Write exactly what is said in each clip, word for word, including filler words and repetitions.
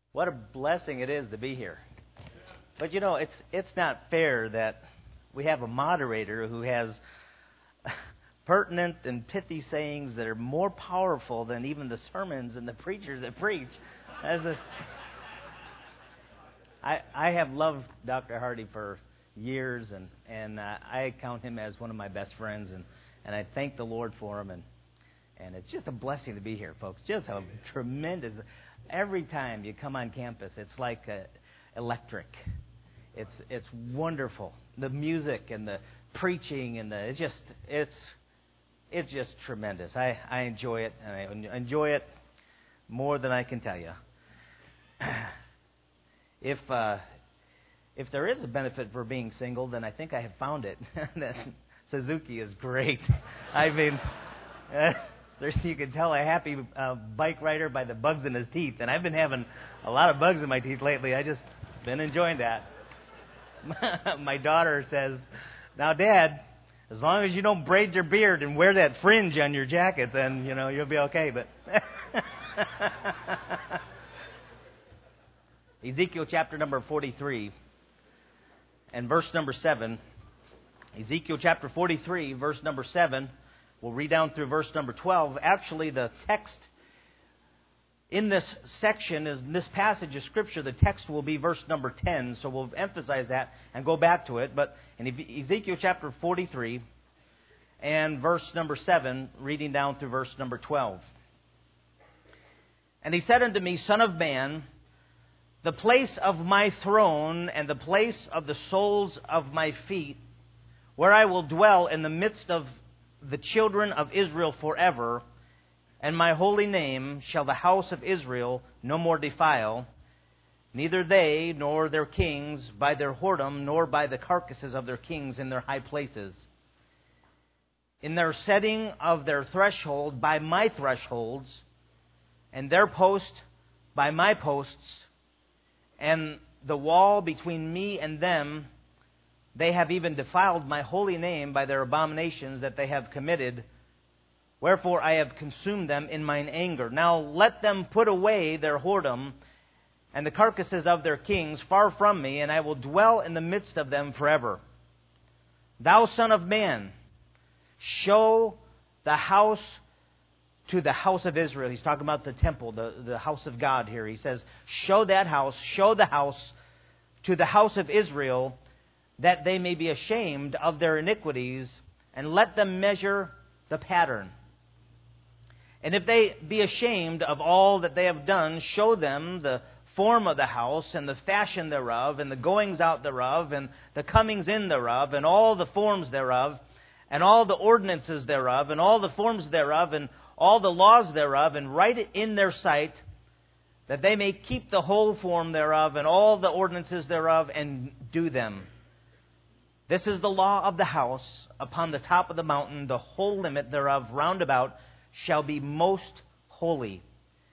What a blessing it is to be here. But you know, it's it's not fair that we have a moderator who has pertinent and pithy sayings that are more powerful than even the sermons and the preachers that preach. As a, I I have loved Doctor Hardy for years, and and uh, I count him as one of my best friends, and, and I thank the Lord for him, and and it's just a blessing to be here, folks. Just a tremendous. Every time you come on campus, it's like uh, electric. It's it's wonderful. The music and the preaching and the it's just it's it's just tremendous. I, I enjoy it, and I enjoy it more than I can tell you. If uh, if there is a benefit for being single, then I think I have found it. That Suzuki is great. I mean. Uh, There's, you can tell a happy uh, bike rider by the bugs in his teeth. And I've been having a lot of bugs in my teeth lately. I just been enjoying that. My daughter says, "Now, Dad, as long as you don't braid your beard and wear that fringe on your jacket, then, you know, you'll be okay." But Ezekiel chapter number forty-three and verse number seven. Ezekiel chapter forty-three, verse number seven. We'll read down through verse number twelve. Actually, the text in this section, is in this passage of Scripture, the text will be verse number ten. So we'll emphasize that and go back to it. But in Ezekiel chapter forty-three and verse number seven, reading down through verse number twelve. "And he said unto me, Son of man, the place of my throne and the place of the soles of my feet, where I will dwell in the midst of the children of Israel forever, and my holy name shall the house of Israel no more defile, neither they nor their kings by their whoredom, nor by the carcasses of their kings in their high places. In their setting of their threshold by my thresholds, and their post by my posts, and the wall between me and them, they have even defiled my holy name by their abominations that they have committed. Wherefore I have consumed them in mine anger. Now let them put away their whoredom and the carcasses of their kings far from me, and I will dwell in the midst of them forever. Thou son of man, show the house to the house of Israel." He's talking about the temple, the, the house of God here. He says, show that house, show the house to the house of Israel, that they may be ashamed of their iniquities, and let them measure the pattern. And if they be ashamed of all that they have done, show them the form of the house, and the fashion thereof, and the goings out thereof, and the comings in thereof, and all the forms thereof, and all the ordinances thereof, and all the forms thereof, and all the laws thereof, and write it in their sight, that they may keep the whole form thereof, and all the ordinances thereof, and do them. This is the law of the house upon the top of the mountain. The whole limit thereof round about shall be most holy.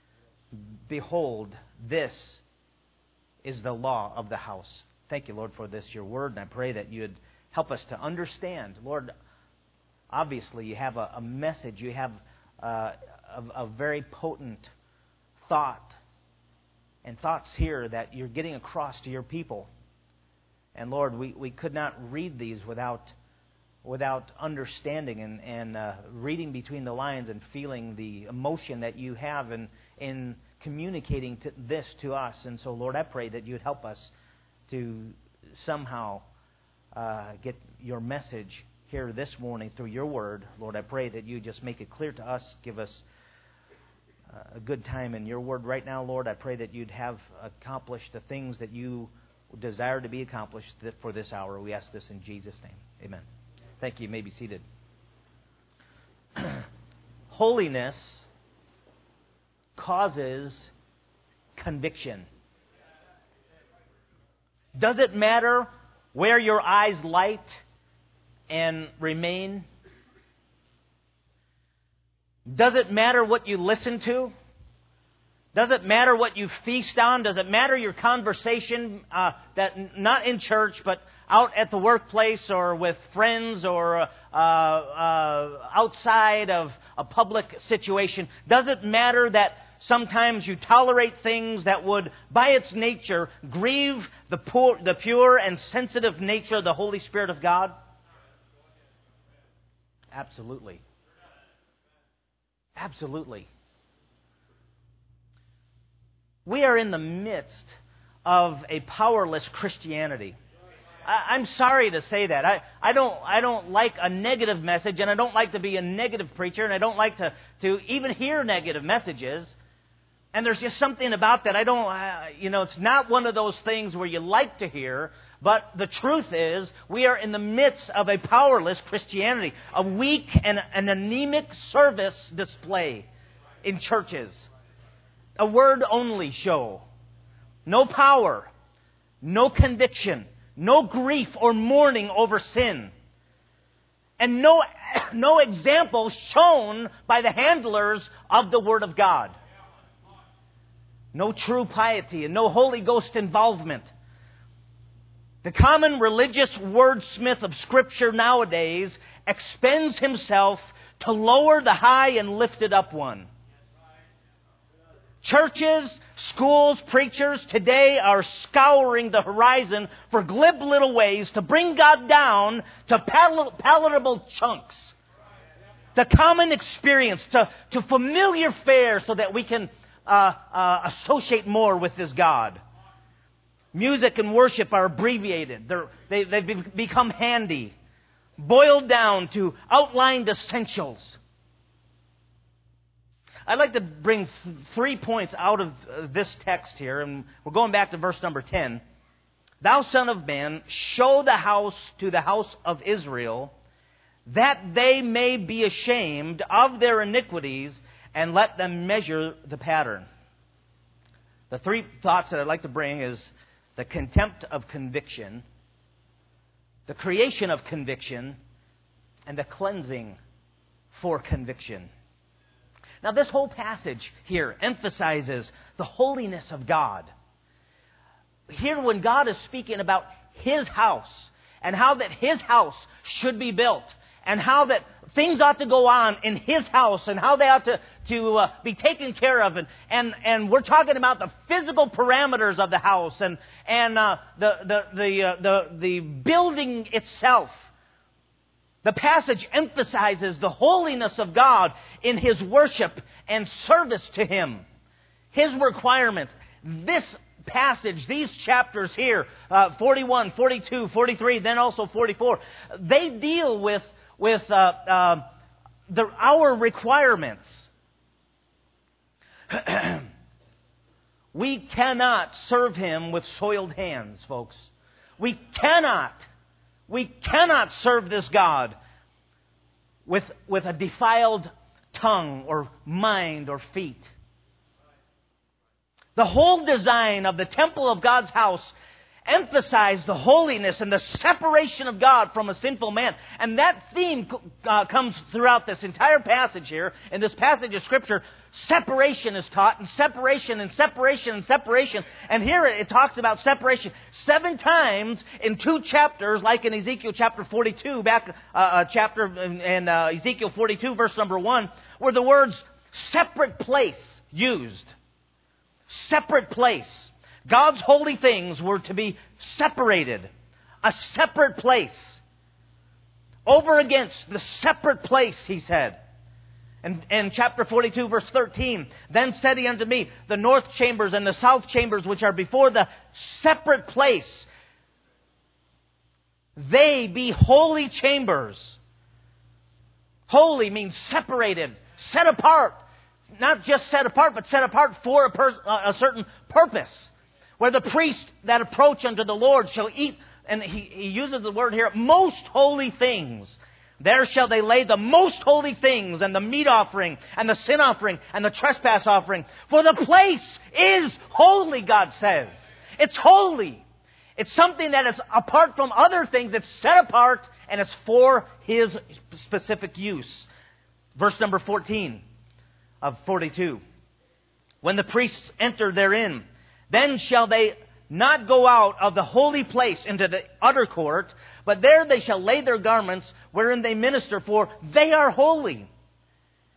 Behold, this is the law of the house." Thank you, Lord, for this, your word, and I pray that you would help us to understand. Lord, obviously you have a, a message. You have uh, a, a very potent thought and thoughts here that you're getting across to your people. And Lord, we, we could not read these without without understanding and, and uh, reading between the lines and feeling the emotion that you have in, in communicating to this to us. And so, Lord, I pray that you'd help us to somehow uh, get your message here this morning through your word. Lord, I pray that you just make it clear to us, give us uh, a good time in your word right now, Lord. I pray that you'd have accomplished the things that you desire to be accomplished for this hour. We ask this in Jesus' name. Amen. Thank you. You may be seated. Holiness causes conviction. Does it matter where your eyes light and remain? Does it matter what you listen to? Does it matter what you feast on? Does it matter your conversation, uh, that not in church, but out at the workplace or with friends or uh, uh, outside of a public situation? Does it matter that sometimes you tolerate things that would, by its nature, grieve the poor, the pure and sensitive nature of the Holy Spirit of God? Absolutely. Absolutely. We are in the midst of a powerless Christianity. I, I'm sorry to say that. I, I don't I don't like a negative message, and I don't like to be a negative preacher, and I don't like to, to even hear negative messages. And there's just something about that. I don't, uh, you know, it's not one of those things where you like to hear, but the truth is we are in the midst of a powerless Christianity, a weak and an anemic service display in churches, a word-only show, no power, no conviction, no grief or mourning over sin, and no, no example shown by the handlers of the Word of God. No true piety and no Holy Ghost involvement. The common religious wordsmith of Scripture nowadays expends himself to lower the high and lifted up one. Churches, schools, preachers today are scouring the horizon for glib little ways to bring God down to pal- palatable chunks. The common experience, to, to familiar fare so that we can uh, uh, associate more with this God. Music and worship are abbreviated. They're, they, they've be- become handy, boiled down to outlined essentials. I'd like to bring th- three points out of uh, this text here, and we're going back to verse number ten. Thou son of man, show the house to the house of Israel, that they may be ashamed of their iniquities, and let them measure the pattern. The three thoughts that I'd like to bring is the contempt of conviction, the creation of conviction, and the cleansing for conviction. Now, this whole passage here emphasizes the holiness of God. Here, when God is speaking about His house and how that His house should be built and how that things ought to go on in His house and how they ought to, to uh, be taken care of. And, and, and we're talking about the physical parameters of the house and, and uh, the, the, the, uh, the, the building itself. The passage emphasizes the holiness of God in His worship and service to Him. His requirements. This passage, these chapters here, uh, forty-one, forty-two, forty-three, then also forty-four, they deal with, with uh, uh, the, our requirements. We cannot serve Him with soiled hands, folks. We cannot. We cannot serve this God with, with a defiled tongue or mind or feet. The whole design of the temple of God's house emphasized the holiness and the separation of God from a sinful man. And that theme uh, comes throughout this entire passage here. In this passage of Scripture, separation is taught, and separation and separation and separation. And here it talks about separation seven times in two chapters, like in Ezekiel chapter forty-two, back uh, uh, chapter in, in uh, Ezekiel forty-two, verse number one, where the words separate place used. Separate place. God's holy things were to be separated. A separate place. Over against the separate place, he said. And in chapter forty-two, verse thirteen, then said he unto me, the north chambers and the south chambers which are before the separate place, they be holy chambers. Holy means separated, set apart. Not just set apart, but set apart for a, pers- a certain purpose. Where the priests that approach unto the Lord shall eat, and he, he uses the word here, most holy things. There shall they lay the most holy things, and the meat offering, and the sin offering, and the trespass offering. For the place is holy, God says. It's holy. It's something that is apart from other things. It's set apart, and it's for His specific use. Verse number fourteen of forty-two. When the priests enter therein, then shall they not go out of the holy place into the utter court, but there they shall lay their garments wherein they minister, for they are holy.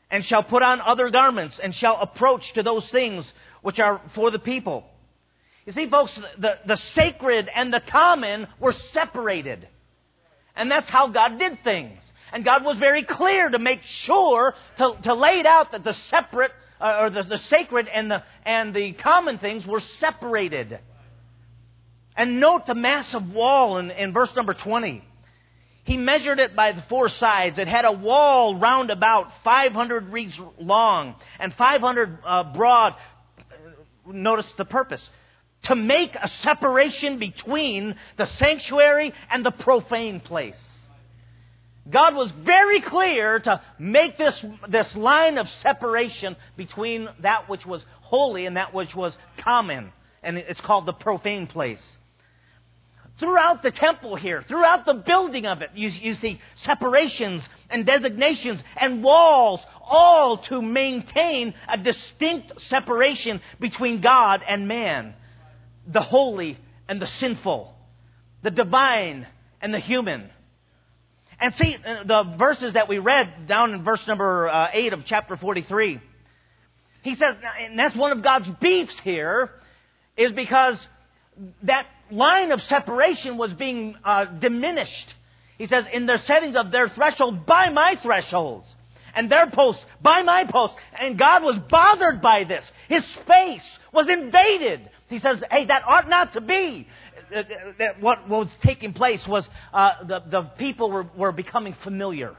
and shall put on other garments, and shall approach to those things which are for the people. You see, folks, the, the sacred and the common were separated. And that's how God did things. And God was very clear to make sure, to, to lay it out that the separate, uh, or the, the sacred and the, and the common things were separated. And note the massive wall in, in verse number twenty. He measured it by the four sides. It had a wall round about five hundred reeds long and five hundred uh, broad. Notice the purpose. To make a separation between the sanctuary and the profane place. God was very clear to make this, this line of separation between that which was holy and that which was common. And it's called the profane place. Throughout the temple here, throughout the building of it, you, you see separations and designations and walls, all to maintain a distinct separation between God and man, the holy and the sinful, the divine and the human. And see, the verses that we read down in verse number uh, eight of chapter forty-three, he says, and that's one of God's beefs here, is because that line of separation was being uh, diminished. He says, in the settings of their threshold by my thresholds, and their posts by my posts. And God was bothered by this. His space was invaded. He says, hey, that ought not to be. What was taking place was uh, the, the people were, were becoming familiar.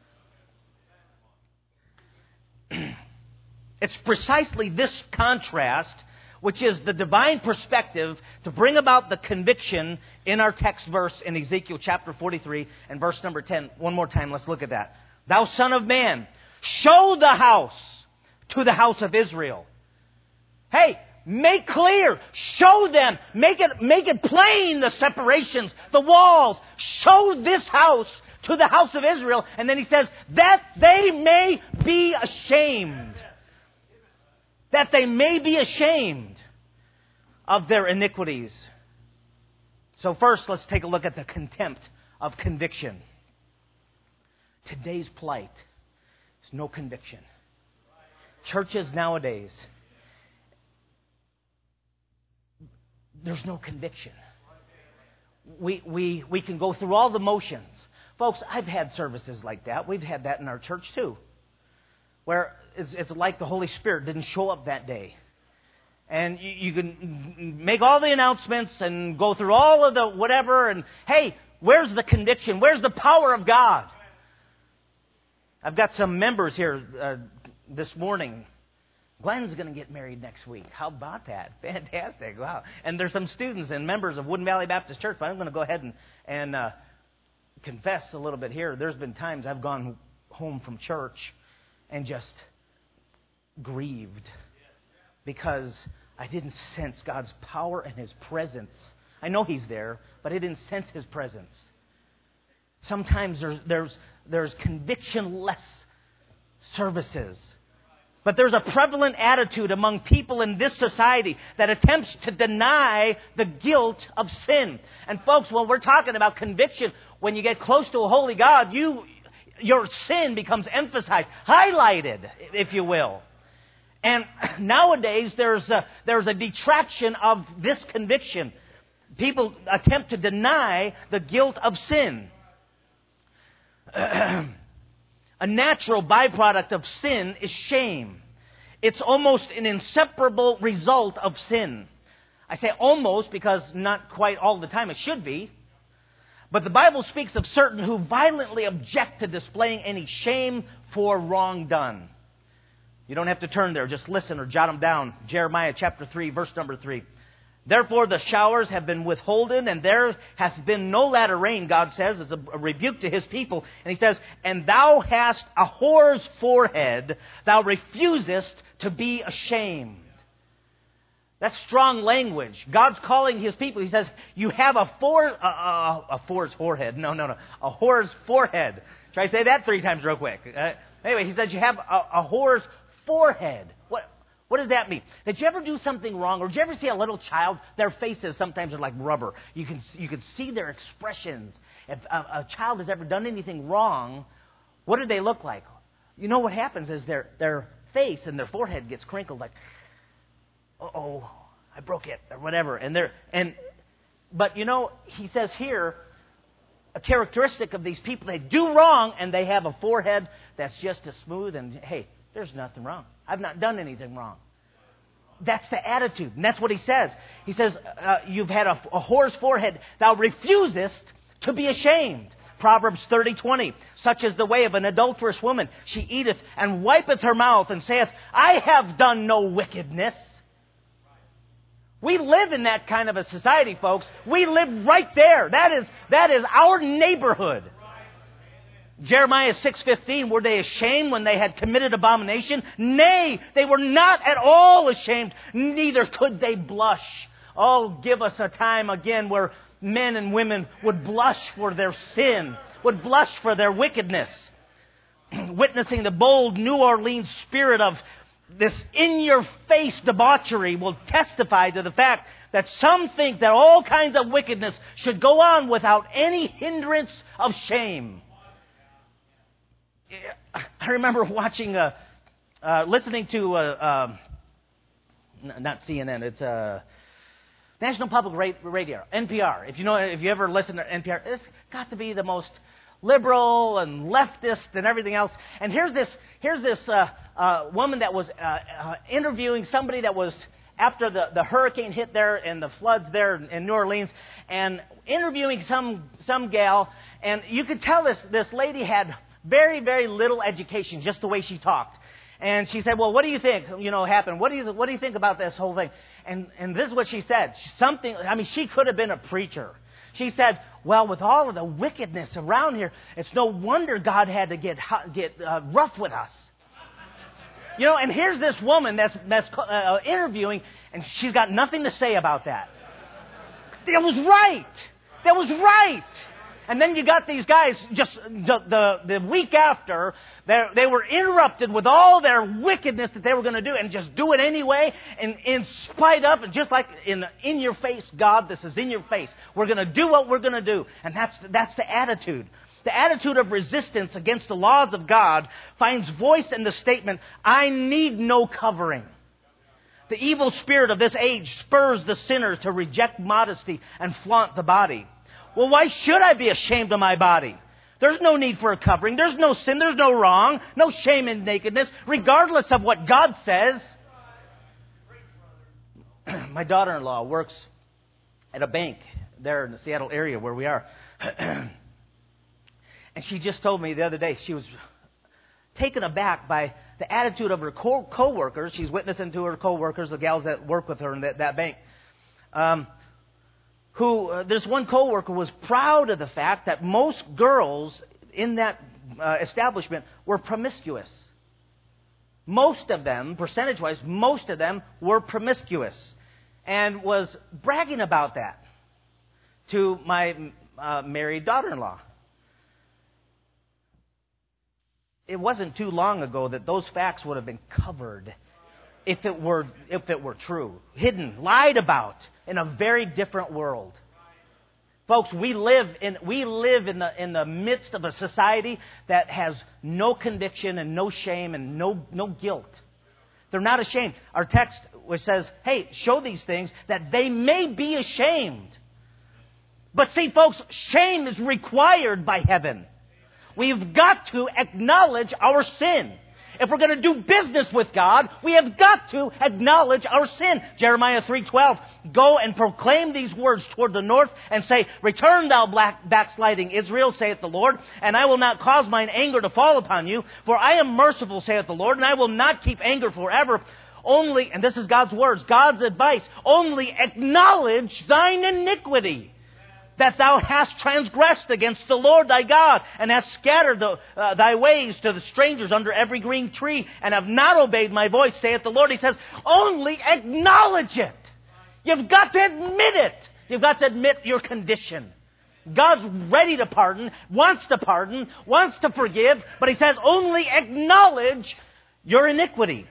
It's precisely this contrast, which is the divine perspective, to bring about the conviction in our text verse in Ezekiel chapter forty-three and verse number ten. One more time, let's look at that. Thou son of man, show the house to the house of Israel. Hey, make clear, show them, make it, make it plain, the separations, the walls. Show this house to the house of Israel. And then he says, that they may be ashamed. That they may be ashamed of their iniquities. So first, let's take a look at the contempt of conviction. Today's plight is no conviction. Churches nowadays, there's no conviction. We, we, we can go through all the motions. Folks, I've had services like that. We've had that in our church too. Where it's, it's like the Holy Spirit didn't show up that day. And you, you can make all the announcements and go through all of the whatever. And hey, where's the conviction? Where's the power of God? I've got some members here uh, this morning. Glenn's going to get married next week. How about that? Fantastic. Wow. And there's some students and members of Woodin Valley Baptist Church. But I'm going to go ahead and, and uh, confess a little bit here. There's been times I've gone home from church and just grieved because I didn't sense God's power and His presence. I know He's there, but I didn't sense His presence. Sometimes there's there's there's conviction-less services. But there's a prevalent attitude among people in this society that attempts to deny the guilt of sin. And folks, when we're talking about conviction, when you get close to a holy God, you your sin becomes emphasized, highlighted, if you will. And nowadays, there's a, there's a detraction of this conviction. People attempt to deny the guilt of sin. A natural byproduct of sin is shame. It's almost an inseparable result of sin. I say almost because not quite all the time it should be. But the Bible speaks of certain who violently object to displaying any shame for wrong done. You don't have to turn there. Just listen or jot them down. Jeremiah chapter three, verse number three. Therefore the showers have been withholden, and there hath been no latter rain, God says, as a rebuke to His people. And He says, and thou hast a whore's forehead, thou refusest to be ashamed. That's strong language. God's calling His people. He says, you have a four, uh, uh, a whore's forehead. No, no, no. A whore's forehead. Try to say that three times real quick. Uh, anyway, He says you have a, a whore's forehead. What? What does that mean? Did you ever do something wrong? Or did you ever see a little child? Their faces sometimes are like rubber. You can you can see their expressions. If a, a child has ever done anything wrong, what do they look like? you know what happens is their their face and their forehead gets crinkled like, uh-oh, I broke it, or whatever. And they're and but you know, he says here, a characteristic of these people, they do wrong and they have a forehead that's just as smooth and, hey, there's nothing wrong. I've not done anything wrong. That's the attitude. And that's what he says. He says, uh, you've had a, a whore's forehead. Thou refusest to be ashamed. Proverbs thirty twenty. Such is the way of an adulterous woman. She eateth and wipeth her mouth and saith, I have done no wickedness. We live in that kind of a society, folks. We live right there. That is, that is our neighborhood. Jeremiah six fifteen, were they ashamed when they had committed abomination? Nay, they were not at all ashamed, neither could they blush. Oh, give us a time again where men and women would blush for their sin, would blush for their wickedness. Witnessing the bold New Orleans spirit of this in-your-face debauchery will testify to the fact that some think that all kinds of wickedness should go on without any hindrance of shame. I remember watching, uh, uh, listening to, uh, uh, not C N N, it's uh, National Public Radio, N P R. If you know, if you ever listen to N P R, it's got to be the most liberal and leftist and everything else. And here's this, here's this uh, uh, woman that was uh, uh, interviewing somebody that was after the, the hurricane hit there and the floods there in New Orleans, and interviewing some some gal, and you could tell this this lady had very, very little education, just the way she talked. And she said, well, what do you think, you know, happened? What do you, what do you think about this whole thing? And, and this is what she said. Something, I mean, she could have been a preacher. She said, well, with all of the wickedness around here, it's no wonder God had to get, get uh, rough with us. You know, and here's this woman that's, that's uh, interviewing, and she's got nothing to say about that. That was right. That was right. And then you got these guys, just the the, the week after, they were interrupted with all their wickedness that they were going to do, and just do it anyway, and in spite of, and just like in in your face, God, this is in your face. We're going to do what we're going to do, and that's that's the attitude. The attitude of resistance against the laws of God finds voice in the statement, I need no covering. The evil spirit of this age spurs the sinner to reject modesty and flaunt the body. Well, why should I be ashamed of my body? There's no need for a covering. There's no sin. There's no wrong. No shame in nakedness, regardless of what God says. My daughter-in-law works at a bank there in the Seattle area where we are. And she just told me the other day she was taken aback by the attitude of her co- co-workers. She's witnessing to her co-workers, the gals that work with her in that, that bank. Um... Who, uh, this one coworker was proud of the fact that most girls in that uh, establishment were promiscuous. Most of them, percentage-wise, most of them were promiscuous, and was bragging about that to my uh, married daughter-in-law. It wasn't too long ago that those facts would have been covered if it were if it were true, hidden, lied about in a very different world. Folks, we live in we live in the in the midst of a society that has no conviction and no shame and no no guilt. They're not ashamed. Our text which says, "Hey, show these things that they may be ashamed." But see, folks, shame is required by heaven. We've got to acknowledge our sin. If we're going to do business with God, we have got to acknowledge our sin. Jeremiah three twelve, go and proclaim these words toward the north and say, return thou black backsliding Israel, saith the Lord, and I will not cause mine anger to fall upon you, for I am merciful, saith the Lord, and I will not keep anger forever. Only, and this is God's words, God's advice, only acknowledge thine iniquity, that thou hast transgressed against the Lord thy God, and hast scattered the, uh, thy ways to the strangers under every green tree, and have not obeyed my voice, saith the Lord. He says, only acknowledge it. You've got to admit it. You've got to admit your condition. God's ready to pardon, wants to pardon, wants to forgive, but He says, only acknowledge your iniquity.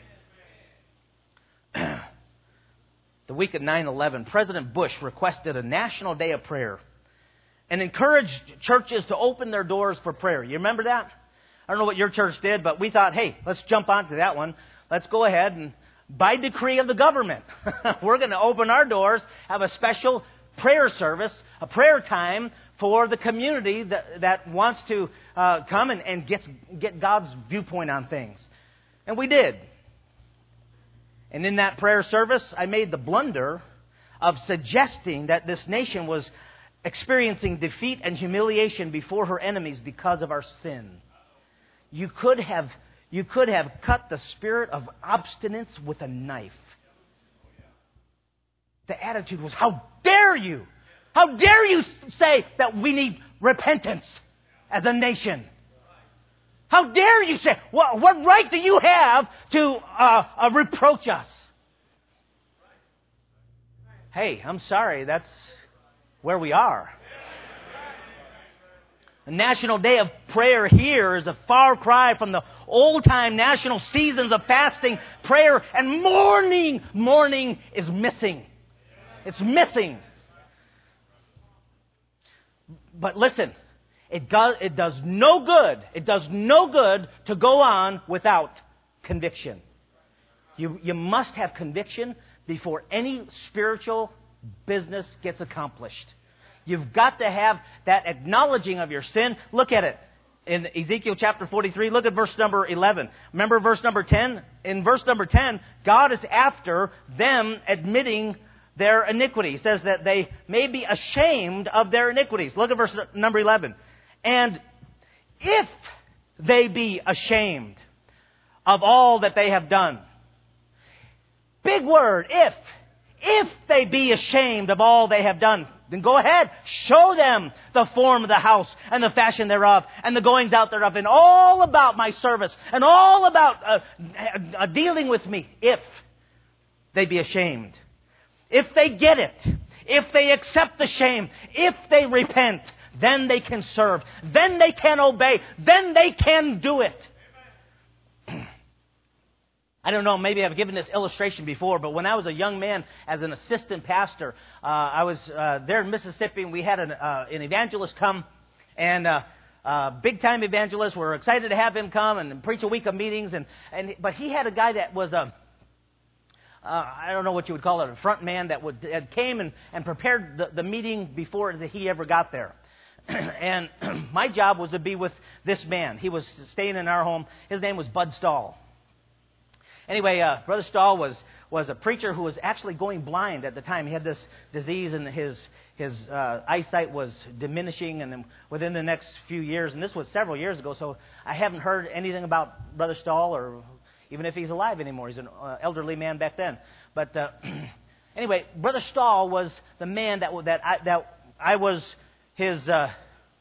The week of nine eleven, President Bush requested a national day of prayer and encouraged churches to open their doors for prayer. You remember that? I don't know what your church did, but we thought, hey, let's jump onto that one. Let's go ahead and, by decree of the government, we're going to open our doors, have a special prayer service, a prayer time for the community that, that wants to uh, come and, and get, get God's viewpoint on things. And we did. And in that prayer service, I made the blunder of suggesting that this nation was experiencing defeat and humiliation before her enemies because of our sin. You could have, you could have cut the spirit of obstinance with a knife. The attitude was, how dare you? How dare you say that we need repentance as a nation? How dare you say, what, what right do you have to uh, uh, reproach us? Hey, I'm sorry, that's where we are. The National Day of Prayer here is a far cry from the old-time national seasons of fasting, prayer, and mourning. Mourning is missing. It's missing. But listen, it does, it does no good. It does no good to go on without conviction. You, you must have conviction before any spiritual business gets accomplished. You've got to have that acknowledging of your sin. Look at it. In Ezekiel chapter forty-three, look at verse number eleven. Remember verse number ten? In verse number ten, God is after them admitting their iniquity. He says that they may be ashamed of their iniquities. Look at verse number eleven. And if they be ashamed of all that they have done. Big word, if. If they be ashamed of all they have done, then go ahead, show them the form of the house and the fashion thereof and the goings out thereof and all about my service and all about uh, uh, dealing with me. If they be ashamed. If they get it. If they accept the shame. If they repent. Then they can serve. Then they can obey. Then they can do it. I don't know, maybe I've given this illustration before, but when I was a young man as an assistant pastor, uh, I was uh, there in Mississippi, and we had an, uh, an evangelist come, and uh, uh, big-time evangelist. We're excited to have him come and preach a week of meetings, and, and but he had a guy that was a, uh, I don't know what you would call it, a front man that would that came and, and prepared the, the meeting before he ever got there. And my job was to be with this man. He was staying in our home. His name was Bud Stahl. Anyway, uh, Brother Stahl was, was a preacher who was actually going blind at the time. He had this disease, and his his uh, eyesight was diminishing, and then within the next few years, and this was several years ago, so I haven't heard anything about Brother Stahl, or even if he's alive anymore. He's an uh, elderly man back then. But uh, anyway, Brother Stahl was the man that that I, that I was his. Uh,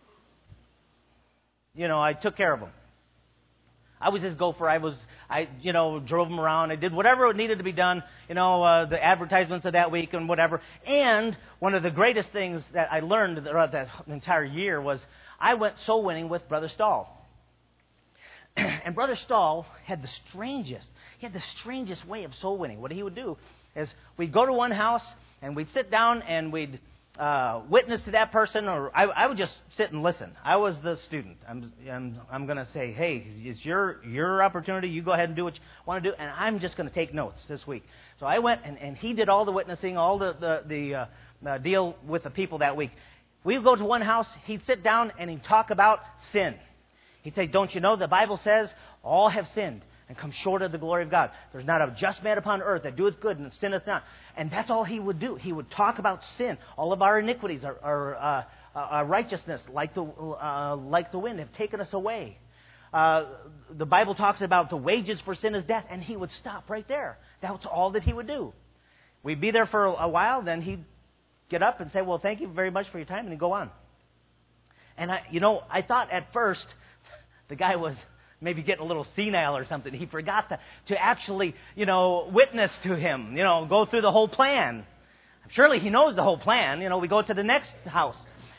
you know, I took care of him. I was his gopher. I was, I, you know, drove him around. I did whatever needed to be done, you know, uh, the advertisements of that week and whatever. And one of the greatest through that I learned throughout that entire year was I went soul winning with Brother Stahl. And Brother Stahl had the strangest, he had the strangest way of soul winning. What he would do is we'd go to one house and we'd sit down and we'd Uh, witness to that person, or I, I would just sit and listen. I was the student. I'm I'm, I'm going to say, hey, it's your your opportunity. You go ahead and do what you want to do, and I'm just going to take notes this week. So I went, and, and he did all the witnessing, all the the, the uh, uh, deal with the people that week. We would go to one house. He'd sit down and he'd talk about sin. He'd say, don't you know the Bible says all have sinned and come short of the glory of God. There's not a just man upon earth that doeth good and sinneth not. And that's all he would do. He would talk about sin. All of our iniquities, our, our, uh, our righteousness, like the uh, like the wind, have taken us away. Uh, the Bible talks about the wages for sin is death, and he would stop right there. That's all that he would do. We'd be there for a while, then he'd get up and say, well, thank you very much for your time, and he'd go on. And, I, you know, I thought at first the guy was maybe getting a little senile or something. He forgot to, to actually, you know, witness to him, you know, go through the whole plan. Surely he knows the whole plan. You know, we go to the next house.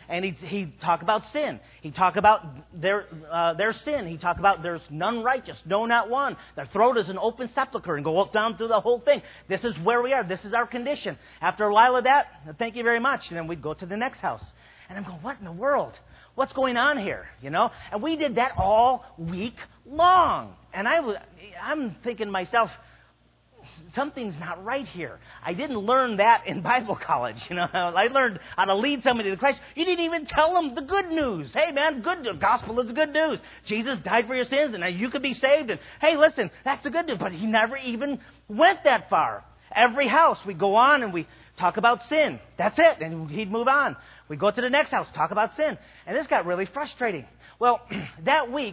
And he'd, he'd talk about sin. He'd talk about their uh, their sin. He'd talk about there's none righteous, no, not one. Their throat is an open sepulcher, and go down through the whole thing. This is where we are. This is our condition. After a while of that, thank you very much. And then we'd go to the next house. And I'm going, what in the world? What's going on here? You know? And we did that all week long. And I was, I'm thinking to myself, something's not right here. I didn't learn that in Bible college. You know, I learned how to lead somebody to Christ. You didn't even tell them the good news. Hey, man, good the gospel is good news. Jesus died for your sins, and now you could be saved. And hey, listen, that's the good news. But he never even went that far. Every house, we go on and we talk about sin. That's it. And he'd move on. We go to the next house, talk about sin. And this got really frustrating. Well, that week,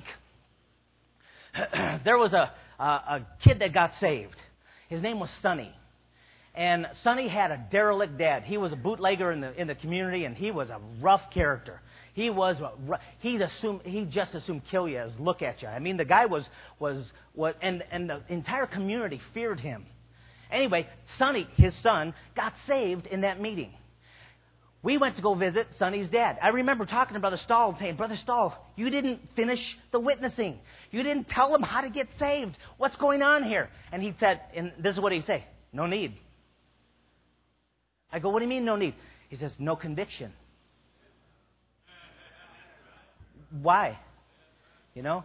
there was a, a, a kid that got saved. His name was Sonny. And Sonny had a derelict dad. He was a bootlegger in the in the community, and he was a rough character. He was he assumed he just assumed kill you as look at you. I mean, the guy was was what and and the entire community feared him. Anyway, Sonny, his son, got saved in that meeting. We went to go visit Sonny's dad. I remember talking to Brother Stahl and saying, Brother Stahl, you didn't finish the witnessing. You didn't tell him how to get saved. What's going on here? And he said, and this is what he'd say, no need. I go, what do you mean no need? He says, no conviction. Why? You know?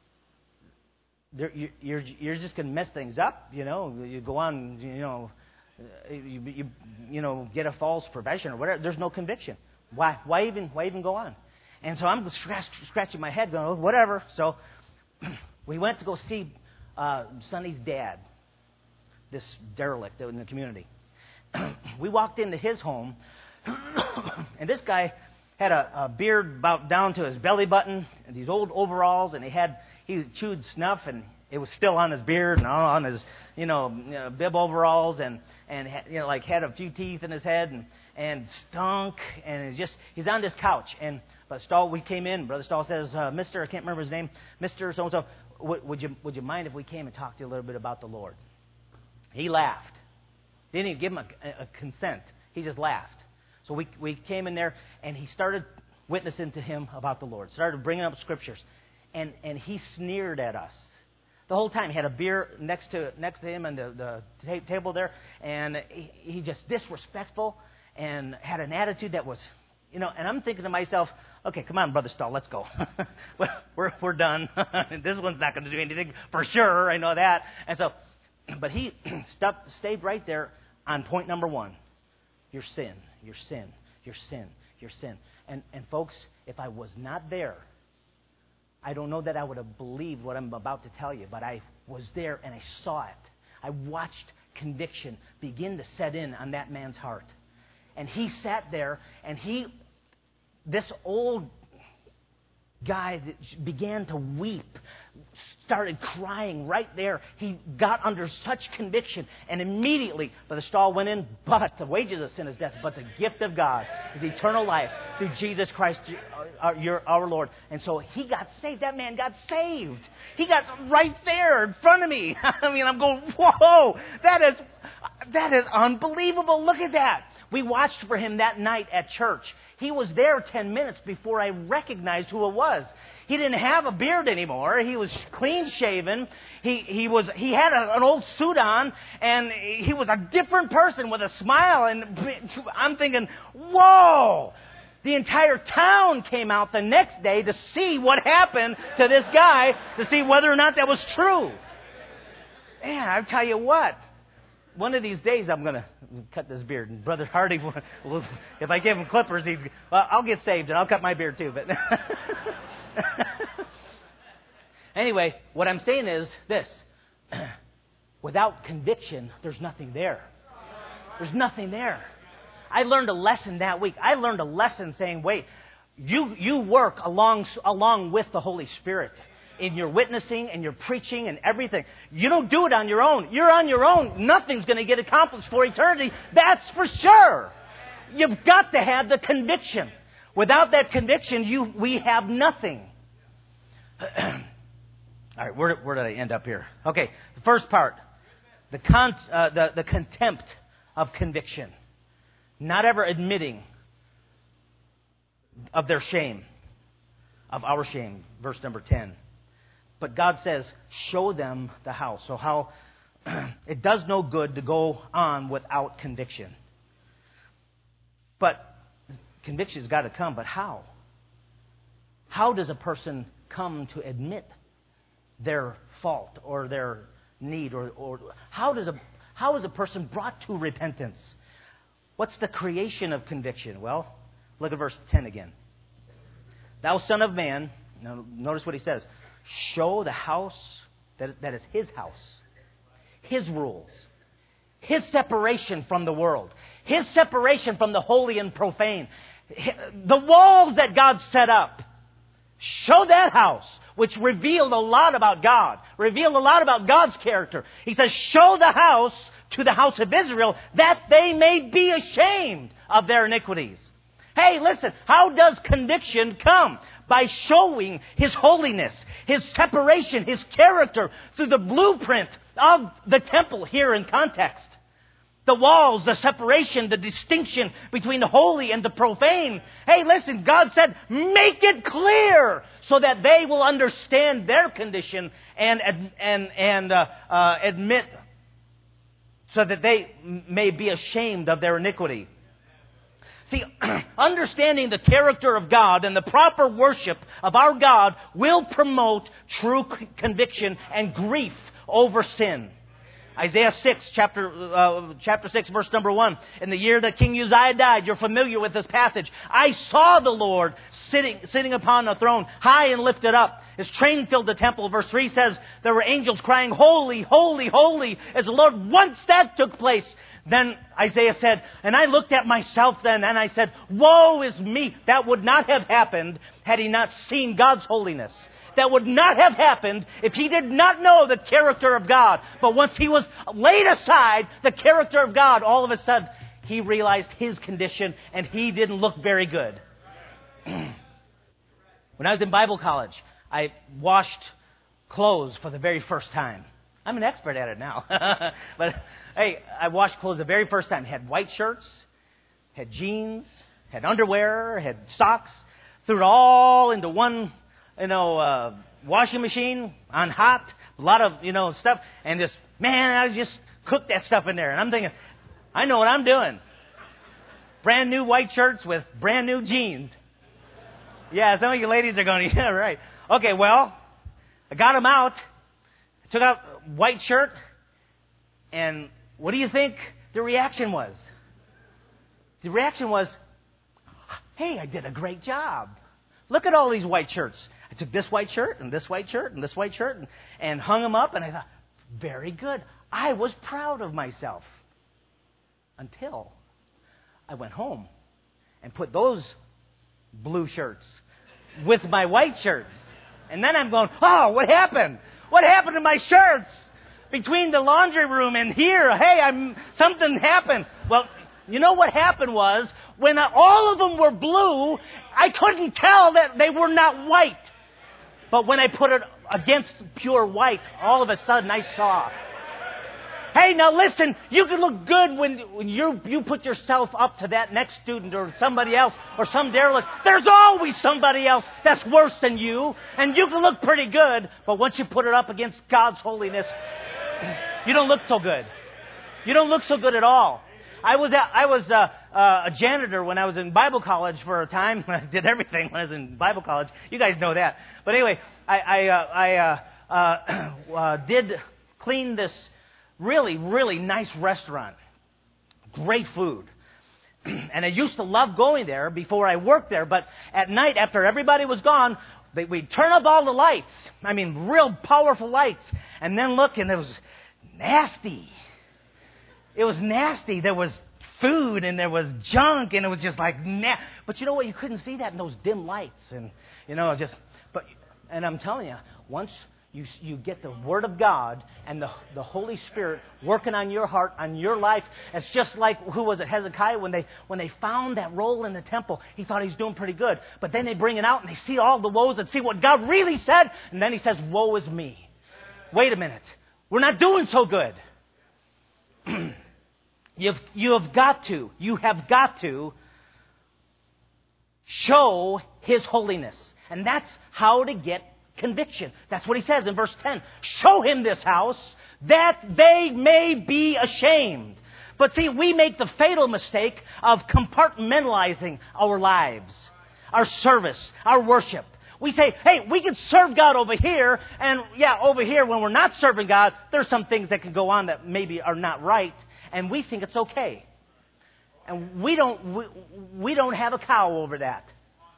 You're, you're, you're just going to mess things up, you know? You go on, you know... You, you, you know, get a false profession or whatever. There's no conviction. Why? Why even? Why even go on? And so I'm scratch, scratching my head, going, oh, whatever. So we went to go see uh, Sonny's dad, this derelict in the community. We walked into his home, and this guy had a, a beard about down to his belly button, and these old overalls, and he had he chewed snuff, and it was still on his beard and on his, you know, you know bib overalls, and and you know, like had a few teeth in his head, and and stunk, and he's just he's on this couch. And Brother Stahl, we came in. Brother Stahl says, uh, Mister I can't remember his name, Mister So and so, would you would you mind if we came and talked to you a little bit about the Lord? He laughed. Didn't even give him a, a consent. He just laughed. So we we came in there, and he started witnessing to him about the Lord. Started bringing up scriptures, and and he sneered at us. The whole time, he had a beer next to next to him on the, the ta- table there, and he, he just disrespectful and had an attitude that was, you know. And I'm thinking to myself, okay, come on, Brother Stahl, let's go. we're we're done. This one's not going to do anything for sure. I know that. And so, but he stuck, stayed right there on point number one: your sin, your sin, your sin, your sin. And and folks, if I was not there, I don't know that I would have believed what I'm about to tell you, but I was there and I saw it. I watched conviction begin to set in on that man's heart. And he sat there, and he, this old guy that began to weep, started crying right there. He got under such conviction, and immediately Brother Stahl went in, but the wages of sin is death, but the gift of God is eternal life through Jesus Christ, our, your, our Lord. And so he got saved. That man got saved. He got right there in front of me. I mean, I'm going, whoa, that is, that is unbelievable. Look at that. We watched for him that night at church. He was there ten minutes before I recognized who it was. He didn't have a beard anymore. He was clean shaven. He he was he had a, an old suit on, and he was a different person with a smile. And I'm thinking, whoa! The entire town came out the next day to see what happened to this guy, to see whether or not that was true. Man, I tell you what. One of these days, I'm going to cut this beard. And Brother Hardy, will, if I give him clippers, he's, well, I'll get saved and I'll cut my beard too. But anyway, what I'm saying is this. Without conviction, there's nothing there. There's nothing there. I learned a lesson that week. I learned a lesson saying, wait, you, you work along, along with the Holy Spirit in your witnessing and your preaching and everything. You don't do it on your own. You're on your own. Nothing's going to get accomplished for eternity. That's for sure. You've got to have the conviction. Without that conviction, you we have nothing. All right, where, where did I end up here? Okay, the first part, the, con, uh, the, the contempt of conviction. Not ever admitting of their shame, of our shame, verse number ten. But God says, show them the house. So how it does no good to go on without conviction. But conviction's got to come, but how? How does a person come to admit their fault or their need? Or, or how does a how is a person brought to repentance? What's the creation of conviction? Well, look at verse ten again. Thou son of man, now notice what he says. Show the house that, that is his house, his rules, his separation from the world, his separation from the holy and profane, the walls that God set up. Show that house, which revealed a lot about God, revealed a lot about God's character. He says, show the house to the house of Israel, that they may be ashamed of their iniquities. Hey, listen, how does conviction come? By showing His holiness, His separation, His character through the blueprint of the temple here in context. The walls, the separation, the distinction between the holy and the profane. Hey, listen, God said, make it clear so that they will understand their condition and, and, and uh, uh, admit, so that they may be ashamed of their iniquity. See, understanding the character of God and the proper worship of our God will promote true conviction and grief over sin. Isaiah six, chapter uh, chapter six, verse number one. In the year that King Uzziah died, you're familiar with this passage. I saw the Lord sitting sitting upon a throne, high and lifted up. His train filled the temple. Verse three says, there were angels crying, holy, holy, holy, as the Lord. Once that took place, then Isaiah said, and I looked at myself then, and I said, woe is me. That would not have happened had he not seen God's holiness. That would not have happened if he did not know the character of God. But once he was laid aside the character of God, all of a sudden he realized his condition, and he didn't look very good. When I was in Bible college, I washed clothes for the very first time. I'm an expert at it now. But hey, I washed clothes the very first time. Had white shirts, had jeans, had underwear, had socks. Threw it all into one, you know, uh, washing machine on hot, a lot of, you know, stuff. And just, man, I just cooked that stuff in there. And I'm thinking, I know what I'm doing. Brand new white shirts with brand new jeans. Yeah, some of you ladies are going, yeah, right. Okay, well, I got them out. I took out white shirt. And what do you think the reaction was? The reaction was, hey, I did a great job. Look at all these white shirts. I took this white shirt and this white shirt and this white shirt and, and hung them up. And I thought, very good. I was proud of myself. Until I went home and put those blue shirts with my white shirts. And then I'm going, oh, what happened? What happened to my shirts? Between the laundry room and here, hey, I'm something happened. Well, you know what happened was, when all of them were blue, I couldn't tell that they were not white. But when I put it against pure white, all of a sudden I saw. Hey, now listen, you can look good when, when you, you put yourself up to that next student or somebody else or some derelict. There's always somebody else that's worse than you, and you can look pretty good, but once you put it up against God's holiness, you don't look so good. You don't look so good at all. I was at, I was uh, uh, a janitor when I was in Bible college for a time. I did everything when I was in Bible college. You guys know that. But anyway, I I, uh, I uh, uh, uh, did clean this really, really nice restaurant. Great food. And I used to love going there before I worked there. But at night, after everybody was gone, they, we'd turn up all the lights. I mean, real powerful lights. And then look, and it was nasty. It was nasty. There was food and there was junk, and it was just like, nah. But you know what? You couldn't see that in those dim lights, and you know, just. But and I'm telling you, once you you get the Word of God and the the Holy Spirit working on your heart, on your life, it's just like, who was it? Hezekiah, when they when they found that roll in the temple, he thought he's doing pretty good. But then they bring it out and they see all the woes and see what God really said, and then he says, "Woe is me." Wait a minute, we're not doing so good. You've, you have got to, you have got to show His holiness. And that's how to get conviction. That's what he says in verse ten. Show him this house, that they may be ashamed. But see, we make the fatal mistake of compartmentalizing our lives, our service, our worship. We say, hey, we can serve God over here, and yeah, over here when we're not serving God, there's some things that can go on that maybe are not right, and we think it's okay. And we don't we, we don't have a cow over that.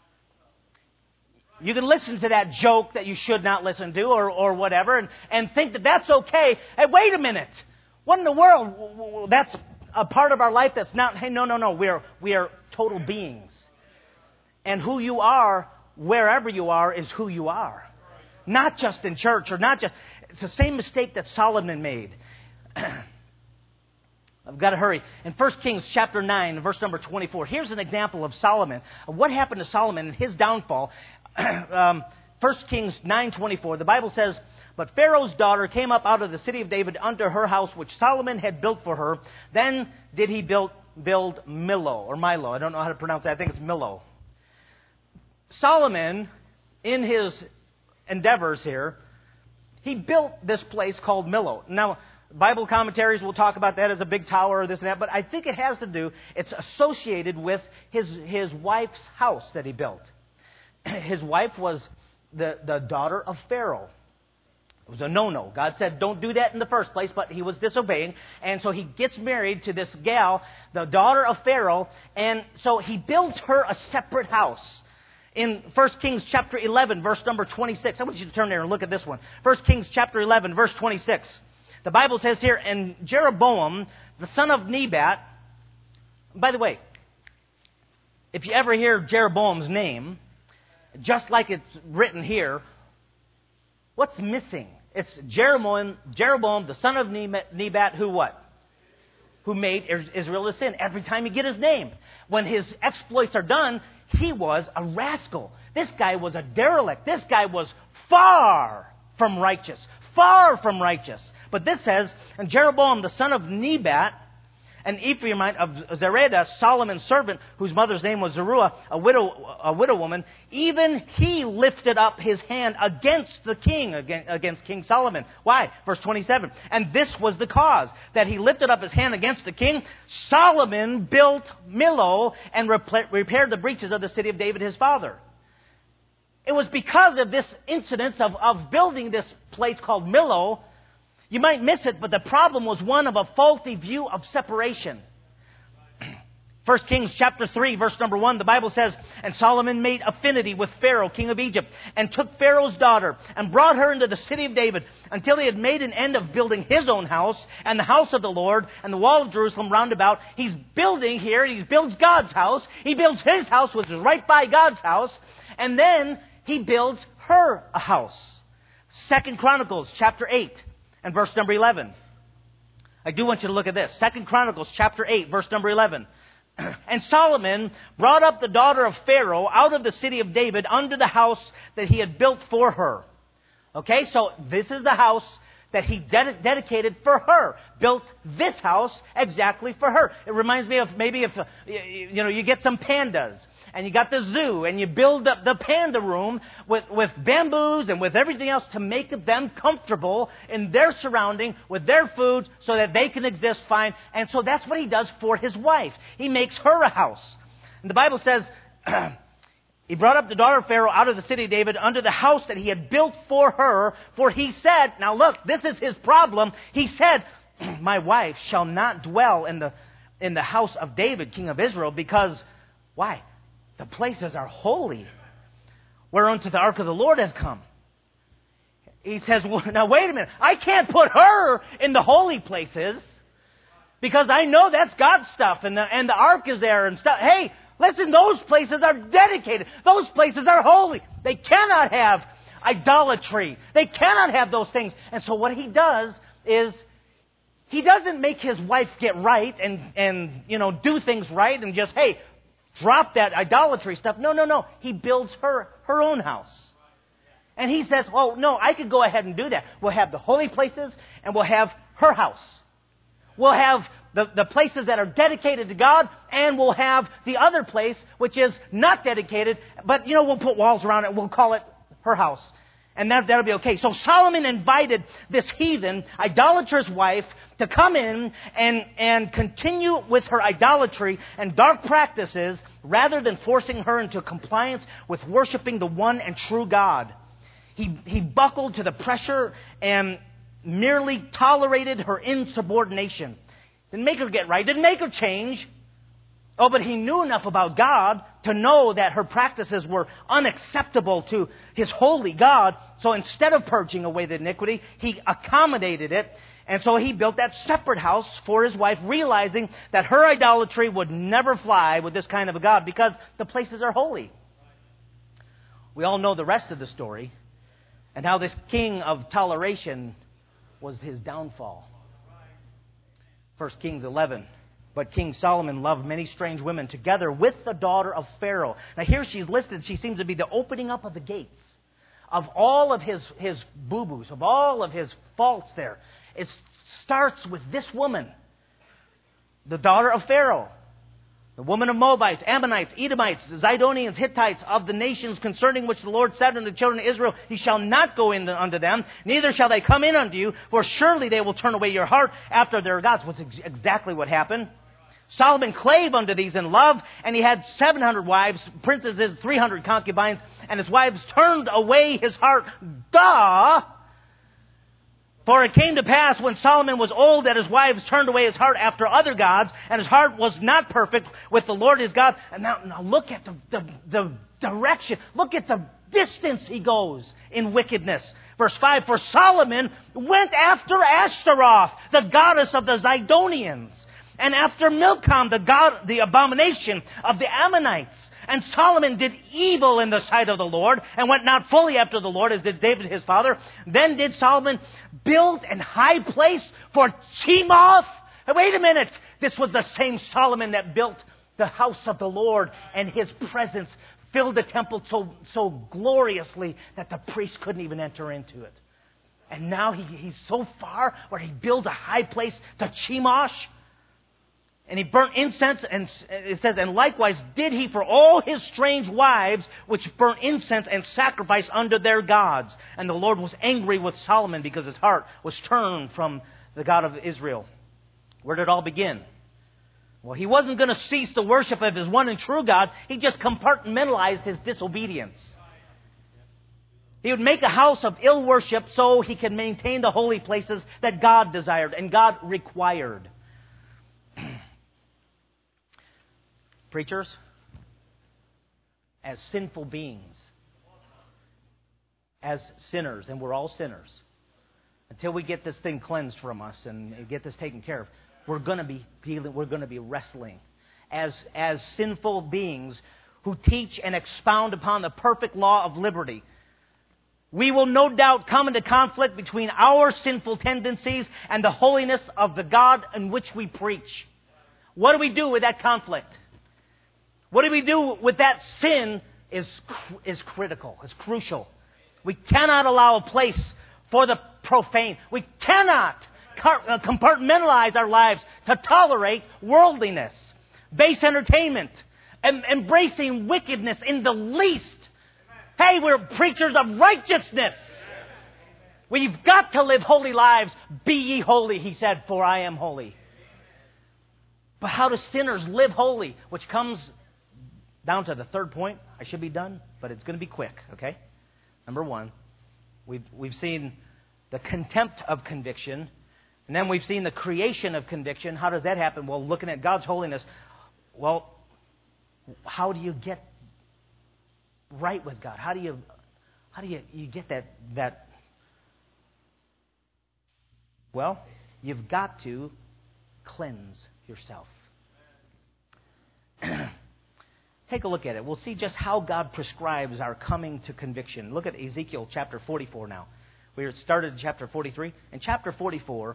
You can listen to that joke that you should not listen to or, or whatever and, and think that that's okay. Hey, wait a minute. What in the world? That's a part of our life that's not, hey, no, no, no. We are, we are total beings. And who you are, wherever you are, is who you are. Not just in church or not just... It's the same mistake that Solomon made. I've got to hurry. In First Kings chapter nine, verse number twenty-four, here's an example of Solomon. What happened to Solomon and his downfall. um, First Kings nine twenty-four, the Bible says, but Pharaoh's daughter came up out of the city of David unto her house, which Solomon had built for her. Then did he build, build Millo, or Milo. I don't know how to pronounce that. I think it's Millo. Solomon, in his endeavors here, he built this place called Millo. Now, Bible commentaries will talk about that as a big tower or this and that, but I think it has to do, it's associated with his, his wife's house that he built. His wife was the, the daughter of Pharaoh. It was a no-no. God said, don't do that in the first place, but he was disobeying. And so he gets married to this gal, the daughter of Pharaoh, and so he built her a separate house. In First Kings chapter eleven, verse number twenty-six, I want you to turn there and look at this one. First Kings chapter eleven, verse twenty-six. The Bible says here, and Jeroboam, the son of Nebat, by the way, if you ever hear Jeroboam's name, just like it's written here, what's missing? It's Jeroboam, Jeroboam, the son of Nebat, who what? Who made Israel to sin. Every time you get his name. When his exploits are done, he was a rascal. This guy was a derelict. This guy was far from righteous. Far from righteous. But this says, and Jeroboam, the son of Nebat, an Ephraimite of Zeredah, Solomon's servant, whose mother's name was Zeruiah, a widow, a widow woman, even he lifted up his hand against the king, against King Solomon. Why? Verse twenty-seven. And this was the cause, that he lifted up his hand against the king. Solomon built Millo and repaired the breaches of the city of David his father. It was because of this incident of, of building this place called Millo. You might miss it, but the problem was one of a faulty view of separation. First Kings chapter three, verse number one, the Bible says, and Solomon made affinity with Pharaoh, king of Egypt, and took Pharaoh's daughter, and brought her into the city of David, until he had made an end of building his own house, and the house of the Lord, and the wall of Jerusalem round about. He's building here, he builds God's house, he builds his house, which is right by God's house, and then he builds her a house. Second Chronicles chapter eight. And verse number eleven. I do want you to look at this. Second Chronicles chapter eight, verse number eleven. And Solomon brought up the daughter of Pharaoh out of the city of David unto the house that he had built for her. Okay, so this is the house that he ded- dedicated for her. Built this house exactly for her. It reminds me of maybe if, uh, you know, you get some pandas and you got the zoo and you build up the panda room with, with bamboos and with everything else to make them comfortable in their surrounding with their food so that they can exist fine. And so that's what he does for his wife. He makes her a house. And the Bible says... He brought up the daughter of Pharaoh out of the city of David unto the house that he had built for her. For he said, now look, this is his problem. He said, my wife shall not dwell in the, in the house of David, king of Israel, because, why? The places are holy, whereunto the ark of the Lord hath come. He says, well, now wait a minute. I can't put her in the holy places because I know that's God's stuff and the, and the ark is there and stuff. Hey, listen, those places are dedicated. Those places are holy. They cannot have idolatry. They cannot have those things. And so what he does is he doesn't make his wife get right and, and you know, do things right and just, hey, drop that idolatry stuff. No, no, no. He builds her her own house. And he says, oh, no, I could go ahead and do that. We'll have the holy places and we'll have her house. We'll have the, the places that are dedicated to God, and we'll have the other place, which is not dedicated, but, you know, we'll put walls around it, we'll call it her house. And that, that'll be okay. So Solomon invited this heathen, idolatrous wife to come in and, and continue with her idolatry and dark practices rather than forcing her into compliance with worshiping the one and true God. He, he buckled to the pressure and merely tolerated her insubordination. Didn't make her get right. Didn't make her change. Oh, but he knew enough about God to know that her practices were unacceptable to his holy God. So instead of purging away the iniquity, he accommodated it. And so he built that separate house for his wife, realizing that her idolatry would never fly with this kind of a God because the places are holy. We all know the rest of the story and how this king of toleration was his downfall. First Kings eleven. But King Solomon loved many strange women together with the daughter of Pharaoh. Now here she's listed. She seems to be the opening up of the gates of all of his, his boo-boos, of all of his faults there. It starts with this woman, the daughter of Pharaoh, the woman of Moabites, Ammonites, Edomites, Zidonians, Hittites, of the nations concerning which the Lord said unto the children of Israel, ye shall not go in unto them, neither shall they come in unto you, for surely they will turn away your heart after their gods. Which is exactly what happened. Solomon clave unto these in love, and he had seven hundred wives, princesses, three hundred concubines, and his wives turned away his heart. Duh! For it came to pass when Solomon was old that his wives turned away his heart after other gods, and his heart was not perfect with the Lord his God. And now, now look at the, the, the direction. Look at the distance he goes in wickedness. Verse five, for Solomon went after Ashtaroth, the goddess of the Zidonians, and after Milcom, the god, the abomination of the Ammonites. And Solomon did evil in the sight of the Lord, and went not fully after the Lord, as did David his father. Then did Solomon build an high place for Chemoth. Wait a minute. This was the same Solomon that built the house of the Lord, and his presence filled the temple so, so gloriously that the priest couldn't even enter into it. And now he, he's so far where he builds a high place to Chemosh. And he burnt incense, and it says, and likewise did he for all his strange wives, which burnt incense and sacrifice unto their gods. And the Lord was angry with Solomon because his heart was turned from the God of Israel. Where did it all begin? Well, he wasn't going to cease the worship of his one and true God. He just compartmentalized his disobedience. He would make a house of ill worship so he could maintain the holy places that God desired and God required. Preachers, as sinful beings, as sinners, and we're all sinners, until we get this thing cleansed from us and get this taken care of, we're going to be dealing, we're going to be wrestling as, as sinful beings who teach and expound upon the perfect law of liberty. We will no doubt come into conflict between our sinful tendencies and the holiness of the God in which we preach. What do we do with that conflict? What do we do with that sin is, is critical, is crucial. We cannot allow a place for the profane. We cannot compartmentalize our lives to tolerate worldliness, base entertainment, and embracing wickedness in the least. Hey, we're preachers of righteousness. We've got to live holy lives. Be ye holy, he said, for I am holy. But how do sinners live holy? Which comes down to the third point. I should be done, but it's going to be quick, okay? Number one, we've, we've seen the contempt of conviction, and then we've seen the creation of conviction. How does that happen? Well, looking at God's holiness, well, how do you get right with God? How do you how do you, you get that that well, you've got to cleanse yourself. Take a look at it. We'll see just how God prescribes our coming to conviction. Look at Ezekiel chapter forty-four now. We started in chapter forty-three. In chapter forty-four,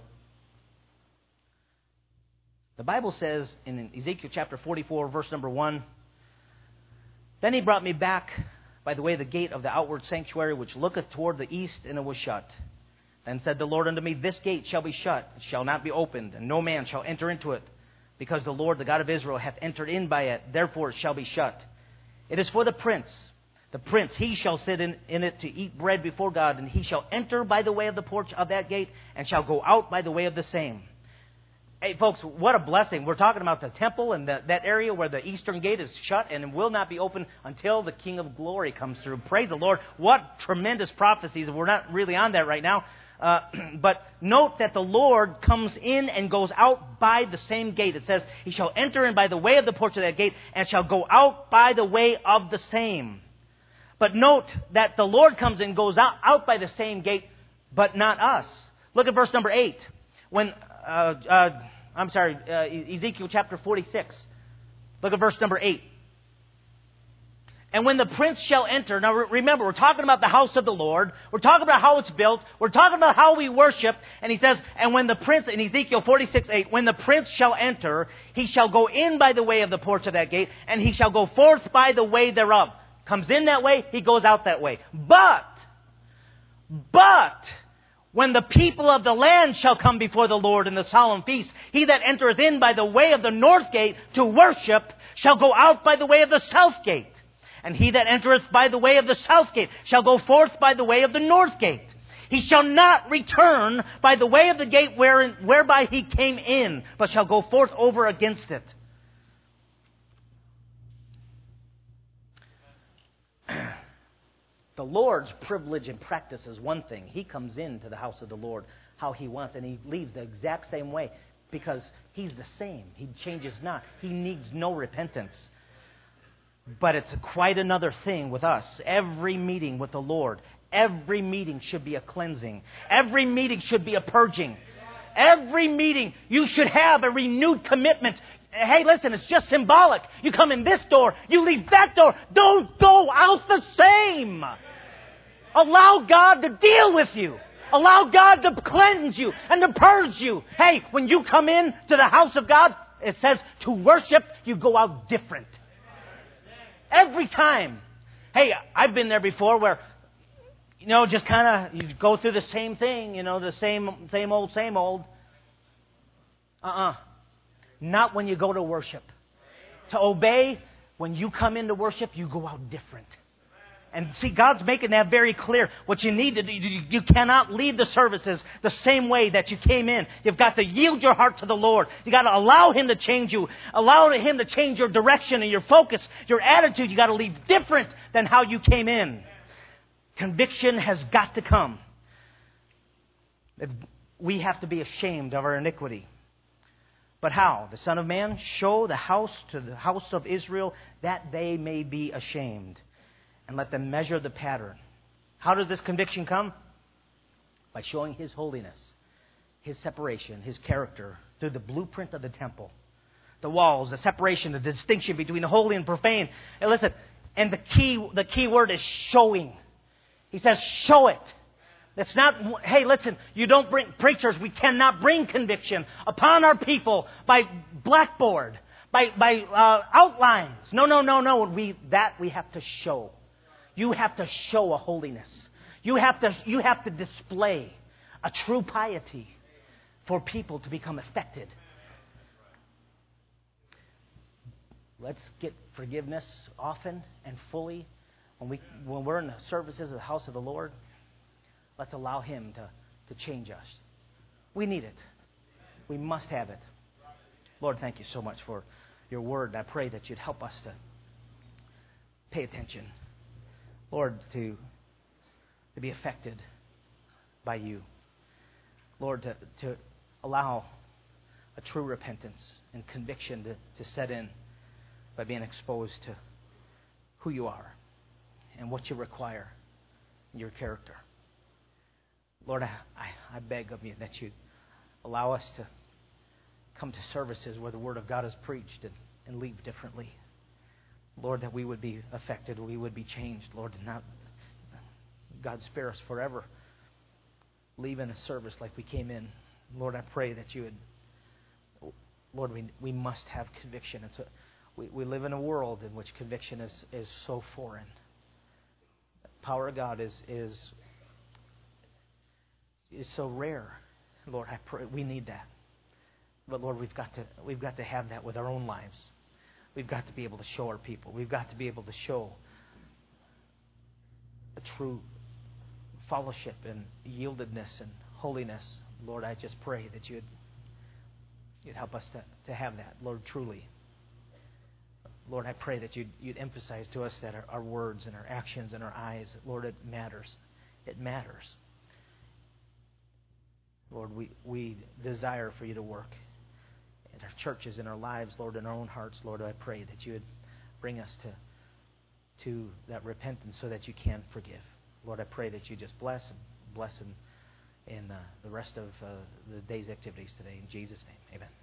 the Bible says in Ezekiel chapter forty-four, verse number one, then he brought me back by the way of the gate of the outward sanctuary, which looketh toward the east, and it was shut. Then said the Lord unto me, This gate shall be shut, it shall not be opened, and no man shall enter into it, because the Lord, the God of Israel, hath entered in by it. Therefore it shall be shut. It is for the prince. The prince, he shall sit in, in it to eat bread before God, and he shall enter by the way of the porch of that gate, and shall go out by the way of the same. Hey, folks, what a blessing. We're talking about the temple and the, that area where the eastern gate is shut and will not be open until the King of Glory comes through. Praise the Lord. What tremendous prophecies. We're not really on that right now. Uh, but note that the Lord comes in and goes out by the same gate. It says, He shall enter in by the way of the porch of that gate, and shall go out by the way of the same. But note that the Lord comes and goes out, out by the same gate, but not us. Look at verse number eight. When... Uh, uh, I'm sorry, uh, Ezekiel chapter forty-six. Look at verse number eight. And when the prince shall enter, now remember, we're talking about the house of the Lord. We're talking about how it's built. We're talking about how we worship. And he says, and when the prince, in Ezekiel forty-six eight, when the prince shall enter, he shall go in by the way of the porch of that gate, and he shall go forth by the way thereof. Comes in that way, he goes out that way. But, but, when the people of the land shall come before the Lord in the solemn feast, he that entereth in by the way of the north gate to worship shall go out by the way of the south gate. And he that entereth by the way of the south gate shall go forth by the way of the north gate. He shall not return by the way of the gate wherein, whereby he came in, but shall go forth over against it. The Lord's privilege and practice is one thing. He comes into the house of the Lord how He wants, and He leaves the exact same way because He's the same. He changes not. He needs no repentance. But it's quite another thing with us. Every meeting with the Lord, every meeting should be a cleansing. Every meeting should be a purging. Every meeting, you should have a renewed commitment. Hey, listen, it's just symbolic. You come in this door, you leave that door. Don't go out the same. Allow God to deal with you. Allow God to cleanse you and to purge you. Hey, when you come in to the house of God, it says to worship, you go out different. Every time. Hey, I've been there before where, you know, just kind of you go through the same thing, you know, the same same old, same old. Uh-uh. Not when you go to worship. To obey, when you come into worship, you go out different. And see, God's making that very clear. What you need to do, you cannot leave the services the same way that you came in. You've got to yield your heart to the Lord. You've got to allow Him to change you. Allow Him to change your direction and your focus, your attitude. You've got to leave different than how you came in. Conviction has got to come. We have to be ashamed of our iniquity. But how? The Son of Man, show the house to the house of Israel that they may be ashamed. And let them measure the pattern. How does this conviction come? By showing His holiness, His separation, His character through the blueprint of the temple. The walls, the separation, the distinction between the holy and profane. And listen, and the key, the key word is showing. He says, show it. It's not, hey, listen, you don't bring, preachers, we cannot bring conviction upon our people by blackboard, by, by uh, outlines. No, no, no, no. We, that we have to show. You have to show a holiness. You have to, you have to display a true piety for people to become affected. Let's get forgiveness often and fully. When, we, when we're in the services of the house of the Lord, let's allow Him to, to change us. We need it. We must have it. Lord, thank you so much for your word. I pray that you'd help us to pay attention. Lord, to, to be affected by you. Lord, to, to allow a true repentance and conviction to, to set in by being exposed to who you are and what you require in your character. Lord, I, I, I beg of you that you allow us to come to services where the Word of God is preached and, and leave differently. Lord, that we would be affected, we would be changed. Lord, not God spare us forever leaving a service like we came in. Lord, I pray that you would, Lord, we we must have conviction. It's a, we, we live in a world in which conviction is, is so foreign. The power of God is is is so rare. Lord, I pray we need that. But Lord, we've got to we've got to have that with our own lives. We've got to be able to show our people. We've got to be able to show a true fellowship and yieldedness and holiness. Lord, I just pray that you'd you'd help us to, to have that, Lord, truly. Lord, I pray that you'd, you'd emphasize to us that our, our words and our actions and our eyes, Lord, it matters. It matters. Lord, we, we desire for you to work in our churches, in our lives, Lord, in our own hearts. Lord, I pray that you would bring us to, to that repentance so that you can forgive. Lord, I pray that you just bless and bless in, in uh, the rest of uh, the day's activities today. In Jesus' name, amen.